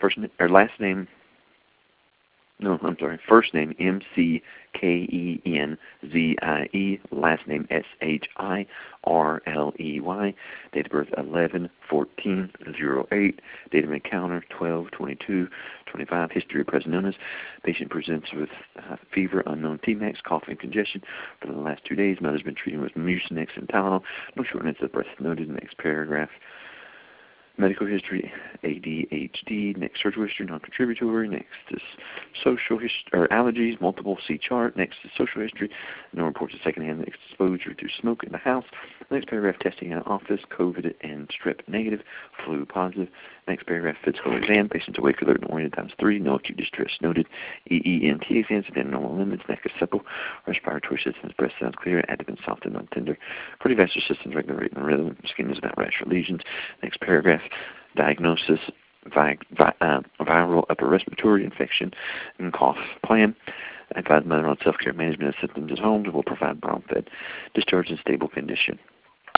last name. No, I'm sorry. First name Mckenzie, last name Shirley. Date of birth 11/14/08. Date of encounter 12/22/25. History of present illness. Patient presents with fever, unknown Tmax, cough, and congestion for the last 2 days. Mother's been treating with Mucinex and Tylenol. No shortness of breath noted. Next paragraph. Medical history, ADHD. Next, surgical history, non-contributory. Next is social history, or allergies, multiple C chart. Next is social history, no reports of secondhand exposure to smoke in the house. Next paragraph, testing in office, COVID and strep negative, flu positive. Next paragraph, physical exam, patients awake, alert, and oriented ×3. No acute distress noted. EENT exams within normal limits. Neck is supple. Respiratory systems, breath sounds clear. Abdomen soft and non-tender. Cardiovascular systems regulating the rhythm. Skin is without rash or lesions. Next paragraph, diagnosis, viral upper respiratory infection and cough plan. Advise mother on self-care management of symptoms at home. Will provide brown fed discharge in stable condition.